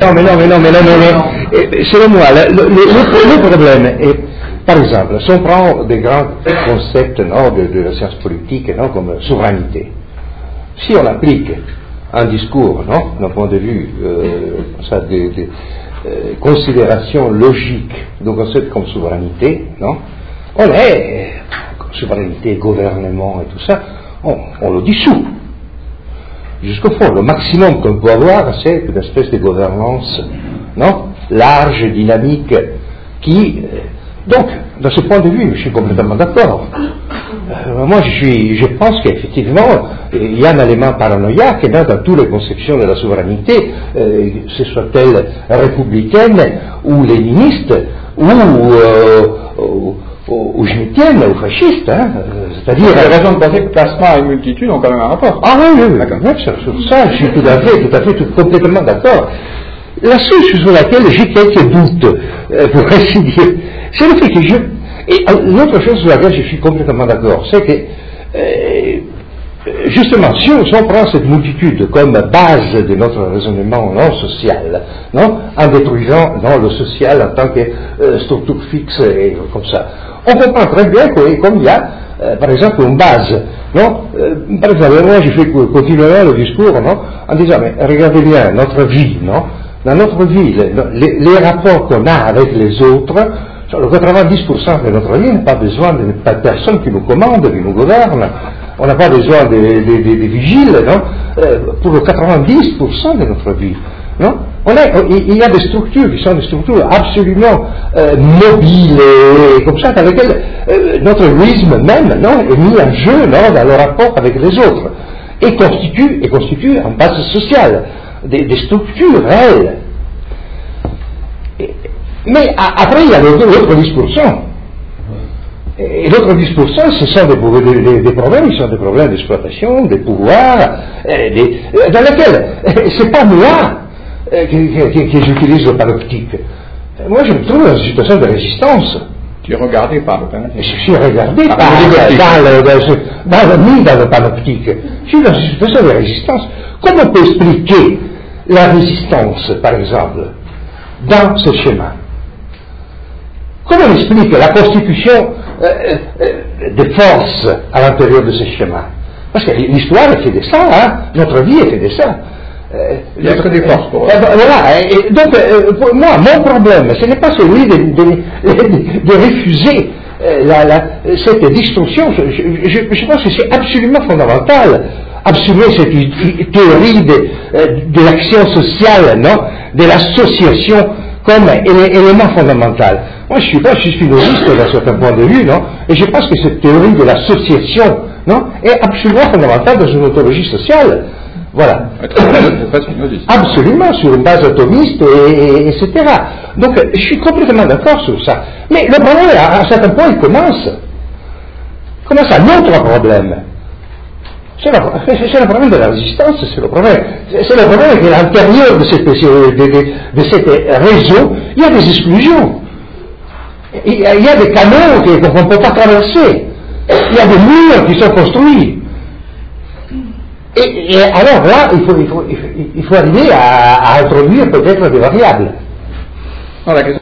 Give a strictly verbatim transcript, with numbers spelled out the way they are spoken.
Non, mais non, mais non, mais non, mais, mais, mais selon moi, le, le, le, le problème est, par exemple, si on prend des grands concepts non, de, de la science politique, non, comme souveraineté, si on applique un discours, non, d'un point de vue, euh, ça, des, des euh, considérations logiques d'un concept comme souveraineté, non, on est, souveraineté, gouvernement et tout ça, on, on le dissout. Jusqu'au fond, le maximum qu'on peut avoir, c'est une espèce de gouvernance, non, large, dynamique, qui... Donc, de ce point de vue, je suis complètement d'accord. Euh, moi, je, suis, je pense qu'effectivement, il y a un élément paranoïaque dans, dans toutes les conceptions de la souveraineté, euh, que ce soit-elle républicaine ou léniniste, ou... Euh, ou ou schmittienne, ou fasciste, hein, c'est-à-dire... Il y a raison de penser que placement et multitude ont quand même un rapport. Ah oui, oui, oui, sur, sur ça, je suis tout à fait, tout à fait, tout, complètement d'accord. La seule chose sur laquelle j'ai quelques doutes, euh, pour ainsi dire, c'est le fait que je... Et l'autre chose sur laquelle je suis complètement d'accord, c'est que, euh, justement, si on, si on prend cette multitude comme base de notre raisonnement non social, non, en détruisant non, le social en tant que euh, structure fixe et comme ça, on comprend très bien que comme il y a, euh, par exemple, une base, non, euh, par exemple, moi je fais continuellement le discours, non, en disant, mais regardez bien notre vie, non, dans notre vie, les, les rapports qu'on a avec les autres, le quatre-vingt-dix pour cent de notre vie n'a pas besoin de personne qui nous commande, qui nous gouverne. On n'a pas besoin de, de, de, de vigiles, non, euh, pour le quatre-vingt-dix pour cent de notre vie. Non, on est, il y a des structures qui sont des structures absolument euh, mobiles et comme ça, dans lesquelles euh, notre égoïsme même non, est mis en jeu non, dans le rapport avec les autres et constitue, et constitue en base sociale des, des structures réelles. Et, mais à, après, il y a l'autre dix pour cent. Et l'autre dix pour cent, ce sont des, des, des problèmes, ils sont des problèmes d'exploitation, des pouvoirs, des, dans lesquels c'est pas moi que, que, que j'utilise le panoptique. Moi, je me trouve dans une situation de résistance. Tu es regardé par le panoptique. Je suis regardé par, par dans, le, dans, dans, mis dans le panoptique. Je suis dans une situation de résistance. Comment on peut expliquer la résistance, par exemple, dans ce schéma? Comment on explique la constitution euh, euh, des forces à l'intérieur de ce schéma? Parce que l'histoire est faite de ça, hein? Notre vie est faite de ça. Euh, L'être des forces, pour euh, voilà. Et donc, euh, pour moi, mon problème, ce n'est pas celui de, de, de, de refuser euh, la, la, cette distorsion. Je, je, je pense que c'est absolument fondamental. Absolument cette théorie de, de l'action sociale, non, de l'association comme élément fondamental. Moi, je suis pas, je suis philosophe d'un certain point de vue, non, et je pense que cette théorie de l'association, non, est absolument fondamentale dans une ontologie sociale. Voilà. Absolument, sur une base atomiste, et, et, et cetera. Donc, je suis complètement d'accord sur ça. Mais le problème, à un certain point, il commence. Commence un autre problème. C'est le, c'est le problème de la résistance, c'est le problème. C'est le problème qu'à l'intérieur de cette, de, de, de cette réseau, il y a des exclusions. Il y a, il y a des canaux qu'on ne peut pas traverser. Il y a des murs qui sont construits. Et, et alors là, il faut, il faut, il faut, il faut arriver à, à introduire peut-être des variables. Non, la question